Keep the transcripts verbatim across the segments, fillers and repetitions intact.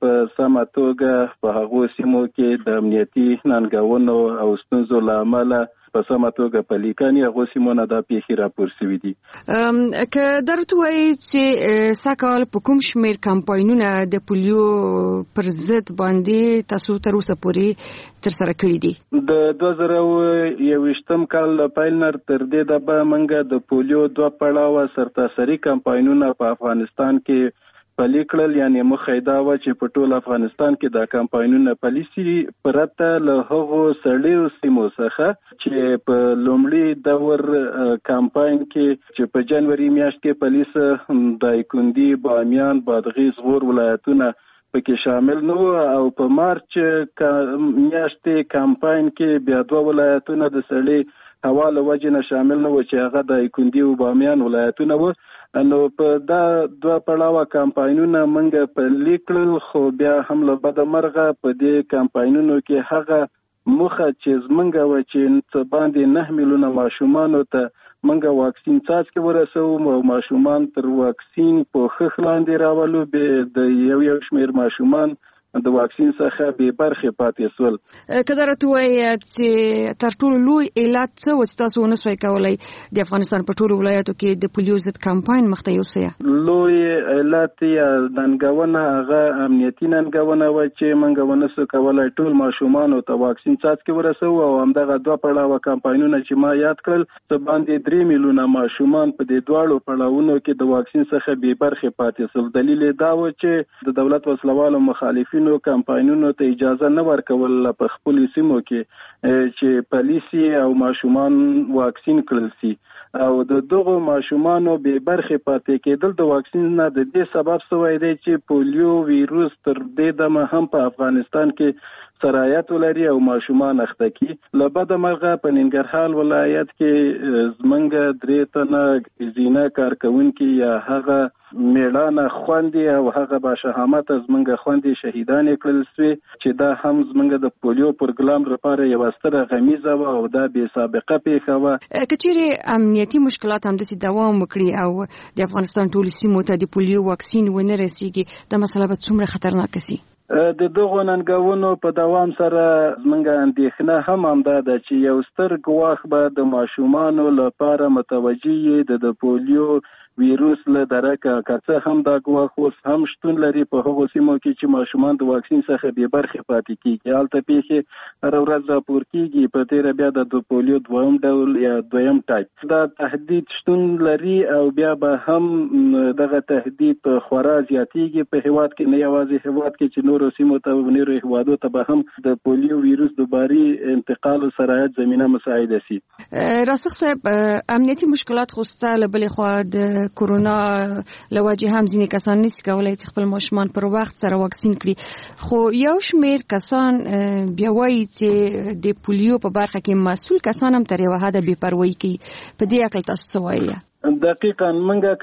په سمه توګه په هغو سیمو کې د امنیتي ننګونو او ستونزو له امله په سمه توګه پلي کړي. هغو سیمو نه دا پیښې راپور شوي دي. که درته وایي چې سږکال په کوم شمېر کمپاینونه د پولیو پر ضد باندې تاسو تر اوسه پورې ترسره کړي دي؟ د دوه زره یوویشتم کال له پیل نه تر دې دبه موږ د پولیو دوه پړاوه سرتاسري کمپاینونه په افغانستان کې پلي کړل. یعنی موخه دا وه چې په ټول افغانستان کې دا کمپاینونه پلي سي پرته له هغو سړیو سیمو څخه چې په لومړي دور کمپاین کې چې په جنوري میاشت کې پلي سه دایکنډي، بامیان، بادغیس، غور ولایتونه پکې شامل نو او په مارچ میاشتې کمپاین کې بیا دوه ولایتونه د سړی حواله وجه نه شامل نه و چې هغه د دایکنډي او بامیان ولایتونه و. نو په دا دوه پړاوه کمپاینونه موږ پلي کړل، خو بیا هم له بده مرغه په دې کمپاینونو کې هغه موخه چې زموږ وه چې باندې نه میلیونه ماشومانو ته موږ واکسین څاڅکي ورسوو او ماشومان تر واکسین په ښه لاندې راولو، د یو یو شمېر ماشومان د واکسین څخه بې برخې پاتې سول. که درته وایي چې تر ټولو لوی علت څه و چې تاسو ونه سوی کولی د افغانستان په ټولو ولایاتو کې د پولیو ضد کمپاین مخته یوسئ؟ لوی علت یا ننګونه هغه امنیتي ننګونه وه چې موږ ونه سو کولی ټول ماشومانو ته واکسین څاڅکي ورسوو او همدغه دوه پړاوه کمپاینونه چې ما یاد کړل څه باندې درې میلیونه ماشومان په دې دواړو پړاوونو کې د واکسین څخه بې برخې پاتې سول. دلیل یې دا و چې د دولت وسلوالو مخالفین کمپاینونو ته اجازه نه ورکول په خپل سیمو کې چې پالیسي او ماشومان واکسین کړل سي او د دغه ماشومانو بې برخې پاتې کېدل د واکسین نه د دې سبب شوی دی چې پولیو ویروس تر دې دمه هم په افغانستان کې سرایت ولري او ماشومان اخته کی. له بده مرغه په ننګرهار ولایت کې زمونږ درې تنه زینه کارکونکي یا هغه میړانه خوندې او هغه باشهامت زمونږ خوندې شهیدانې کړل سوې چې دا هم زمونږ د پولیو پروګرام لپاره یوه ستره غمیزه وه او دا بې سابقه پیښه وه. که چیرې امنیتي مشکلات همداسې دوام وکړي او د افغانستان ټولو سیمو ته د پولیو واکسین ونه رسیږي، دا مسله به څومره خطرناکه سي؟ د دغو ننګونو په دوام سره زموږ اندېښنه هم همدا ده چې یو ستر ګواښ به د ماشومانو لپاره متوجه یې د پولیو ویروس له درکه که څه هم دا ګواښ اوس هم شتون لري په هغو سیمو کې چې ماشومان د واکسین څخه بې برخې پاتې کېږي. هلته پیښې هره ورځ راپور کېږي، په تېره بیا د پولیو دویم ډول یا دویم ټایپ دا تهدید شتون لري او بیا به هم دغه تهدید په خورا زیاتېږي په هېواد کې، نه یوازې هېواد کې چې نورو سیمو ته نورو هېوادو ته به هم د پولیو ویروس دوباري انتقال او سرایت زمینه مساعده سي. راسخ صاحب، امنیتي مشکلات خو ستا له بلې خوا د کورونا لوجه هم ځینې کسان نشي کولای چې خپل ماشومان پر وخت سره واکسین کړي، خو یو شمېر کسان بیا وایي چې د پولیو په برخه کې مسؤل کسان هم تر یوه حده بې پروایي کوي. په دې اړه تاسو څه وایي؟ دقیقاً موږ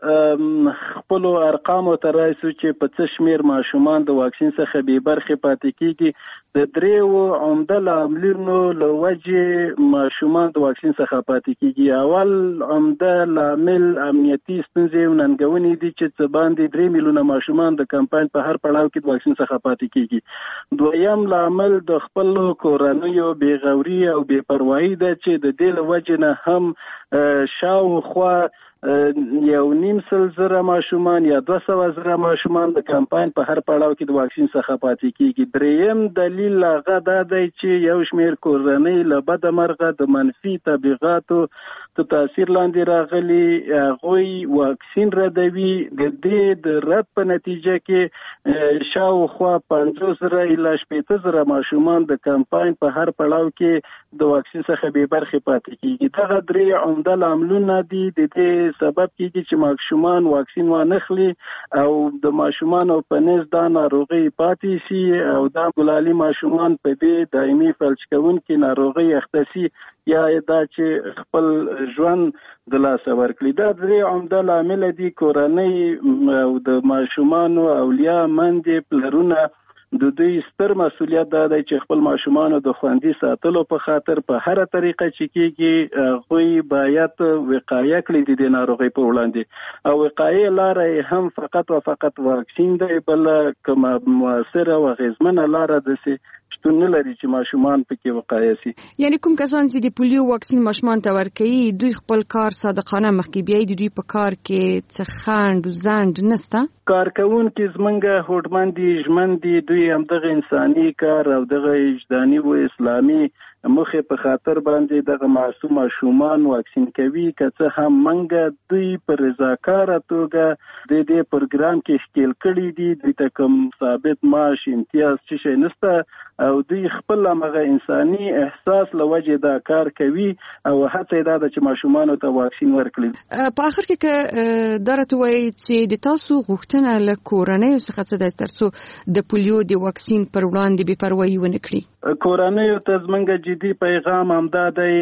که خپلو ارقامو ته راسو چې په څه شمېر ماشومان د واکسین څخه بې برخې پاتې کېږي، د دریو عمده لاملونو له وجې ماشومان د واکسین څخه پاتې کېږي. اول عمده لامل امنیتي ستونزې او ننګونې دي چې څه باندې درې میلیونه ماشومان د کمپاین په هر پړاو کې د واکسین څخه پاتې کېږي. دویم لامل د خپلو کورنیو بېغوري او بې پروایي ده چې د دې له وجې نه هم شاوخوا یو نیم سل زره ماشومان یا دوه سوه زره ماشومان د کمپاین په هر پړاو کې د واکسین څخه پاتې کېږي. دریم دلیل هغه دا دی چې یو شمېر کورنۍ له بده مرغه د منفي تبلیغاتو ته تاثیر لاندې راغلي، هغوی واکسین ردوي. د دې د رد په نتیجه کې شاوخوا پنځوس زره الا شپېته زره ماشومان د کمپاین په هر پړاو کې د واکسین څخه بې برخې پاتې کېږي. دغه درې عمده لاملونه دي د دې سبب کېږي چې ماشومان واکسین وانخلي او د ماشومانو په نس دا ناروغي پاتې سي او دا ګلالي ماشومان په دې دایمي فلج کوونکې ناروغي اخته سي یا دا چې خپل ژوند د لاسه ورکړي. دا درې عمده لامل دي. کورنۍ او د ماشومانو اولیا، مندې، پلرونه د دوی ستر مسؤلیت دا دی چې خپل ماشومان د خوندي ساتلو په خاطر په هر طریقه چې کېږي غوی باید وقایه کړي د ناروغۍ په وړاندې او وقایه لاره هم فقط او فقط واکسین دی، بل کومه مؤثره او اغیزمنه لاره دسي شتون نه لري چې ماشومان پکې وقایه شي. یعنی کوم کسان چې د پولیو واکسین ماشومان ته ورکوي دوی خپل کار صادقانه مخکې بیاي، د دوی په کار کې څه خنډ او ځنډ نشته؟ کارکونکي زمونږ هوډمن دي، ژمن دي، دوی همدغه انساني کار او دغه وجداني او اسلامي مخه په خاطر باندې دغه معصوم ماشومان واکسین کوي. که څه هم منګه دوی پر رضاکاره توګه د دې پروګرام کې ښکیل کړي دي، دوی ته کوم ثابت معاش امتیاز څه شي نشته او دوی خپل هغه انساني احساس لوجه دا کار کوي او هڅه دا ده چې ماشومان ته واکسین ورکړي. په اخر کې که درته وایي چې د تاسو غوښتنه له کورنۍ څخه څه ده ترڅو د پولیو د واکسین پر وړاندې بې پروايي ونه کړي؟ کورنۍ ته زمونږ جدي پیغام همدا دی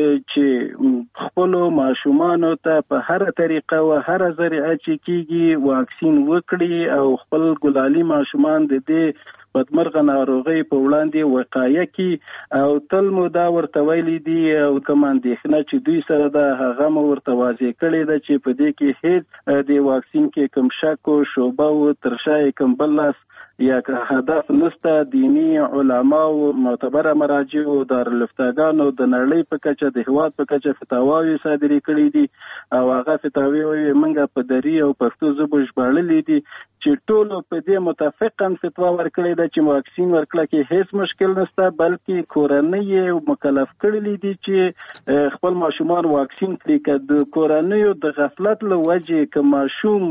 چې خپل ماشومان ته په هر طریقه او هر ذریعه چې کیږي واکسین وکړي او خپل ګلالي ماشومان د دې بدمرغه ناروغۍ په وړاندې وقایه کی او تل مو دا ورته ویلي دي او کوم اندېښنه چې دوی سره ده هغه مو ورته واضح کړې ده چې په دې کې هیڅ د واکسین کې کوم شک او شوبه او ترشای کوم بل لاس یا که هدف نسته. دینی علما او معتبره مراجع او دارالفتاګانو د نړۍ په کچه د هواد په کچه فتاواوي صادري کړې دي او هغه فتاوی منګه په دری او پښتو ژبه ژباړلې دي چې ټول په دې متفقاً فتوا ورکړې ده چې واکسین ورکړه کې هیڅ مشکل نشته، بلکې کورنۍ مکلف کړلې دي چې خپل ماشومان واکسین کړي. که د کورنۍ د غفلت له وجې که ماشوم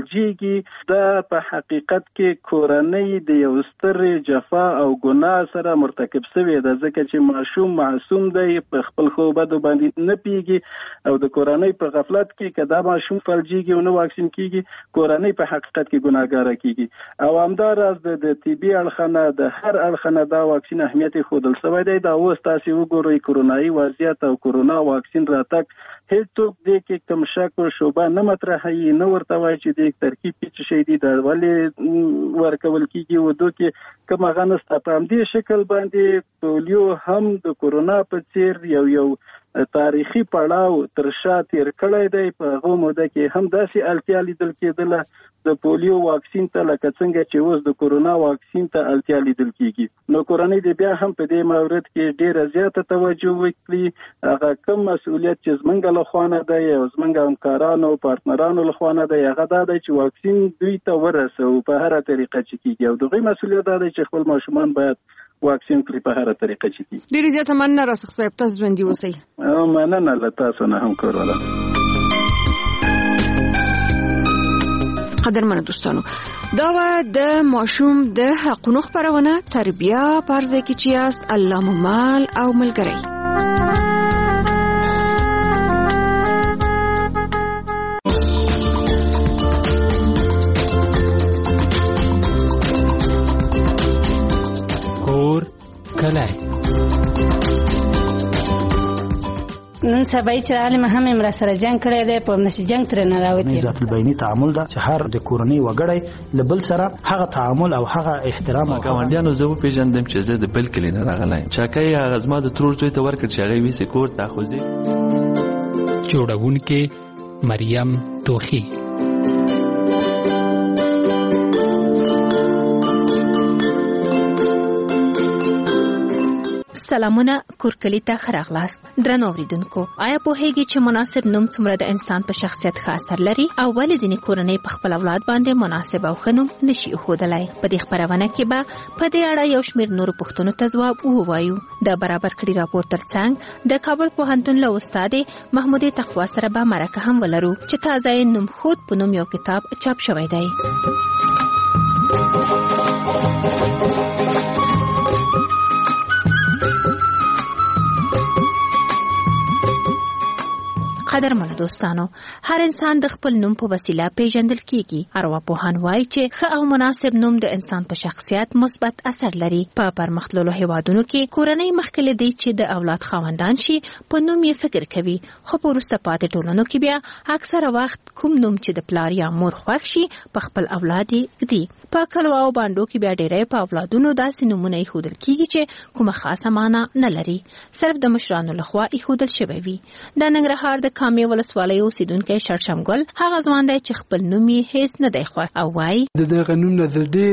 فلجیږي دا په حقیقت کې کورنۍ د یو ستر جفا او ګناه سره مرتکب شوی ده، ځکه چې ماشوم معصوم دی، په خپل خو بد باندې نه پیږي او د کورنۍ په غفلت کې کدا ماشوم فلجیږي او نو واکسین کیږي کورنۍ په حقیقت کې ګناهګار کیږي. او همداراز د طبي اړخنه د هر اړخنه دا واکسین اهمیت خودل سوی دی. دا اوس تاسو وګورئ کرونایي وضعیت او کرونا واکسین راتګ هیڅوک دې کې کوم شک او شوبه نه مطرحوي، نه ورته وایي چې د ترکیب کې شي دي د ولې ورکول کیږي و دوی کې کوم غنسته په همدې شکل باندې پولیو هم د کورونا په څیر یو یو تاریخي پړاو تر شا تیر کړی دی. په هغه موده کې هم داسې اړتیا لیدل کېدله د پولیو واکسین ته لکه څنګه چې اوس د کورونا واکسین ته اړتیا لیدل کېږي. نو کورنۍ د بیا هم په دې مورد کې ډیره زیاته توجه وکړي. هغه کوم مسؤلیت چې زمونږ له خوانه دی او زمونږ همکارانو او پارتنرانو له خوانه دی هغه دا دی چې واکسین دوی ته ورسو په هر طریقه چې کېږي او دغه مسؤلیت دا دی چې خپل ماشومان باید واکسین کړي په هر طریقه چې کېږي. ډیره زیاته مننه راسخ صاحب، تاسو ژوندي اوسئ. مننه له تاسو نه هم کوله. قدرمنو دوستانو، دا و د ماشوم د حقونو خبرونه تربیه پرځای کې چې است الله ممال او ملګری. کور کلی نن سبا چې عالم هم امر سره جنگ کړی دی، په نشي جنگ تر نه راوتی. ذات البینی تعامل دا چې هر د کورنۍ وګړی لبل سره هغه تعامل او هغه احترام او ګاونډیانو زه په پیژندم چې زه د بل کلی نه راغلی چاکای هغه زما د ترور زوی ته ورکړ چې هغه ویسه کور ته خوځي. جوړونکې مریم توخی. سلامونه کورکلی ته خراغلاست. درنو اوریدونکو، آیا پوهیږئ چې مناسب نوم څومره د انسان په شخصیت ښه اثر لري او ولې ځینې کورنۍ په خپل اولاد باندې مناسب او ښه نوم نشي ایښودلی؟ په دې خپرونه کې به په دې اړه یو شمېر نورو پوښتنو ته ځواب ووایو. د برابر کړي راپور ترڅنګ د کابل پوهنتون له استادې محمودې تقوا سره به مرکه هم ولرو چې تازه نوم خود په نوم یو کتاب چاپ شوی دی. قدرمنو دوستانو، هر انسان د خپل نوم په وسیله پیژندل کیږي. ارواپوهان وایي چې ښه او مناسب نوم د انسان په شخصیت مثبت اثر لري. په پرمختللو هیوادونو کې کورنۍ مخکې له دې چې د اولاد خاوندان شي په نوم یې فکر کوي، خو په وروسته پاتې ټولنو کې بیا اکثره وخت کوم نوم چې د پلار یا مور خوښ شي په خپل اولاد یې ږدي. په کلو او بانډو کې بیا ډېری په اولادونو داسې نومونه ایښودل کیږي چې کومه خاصه معنا نه لري، صرف د مشرانو لخوا ایښودل شوی وي. د ننګرهار د کامې ولسوالۍ اوسیدونکی شړشم ګل هغه ځوان دی چې خپل نوم یې هیڅ نه دی خوښ او وایي د دغه نوم نه زه ډېر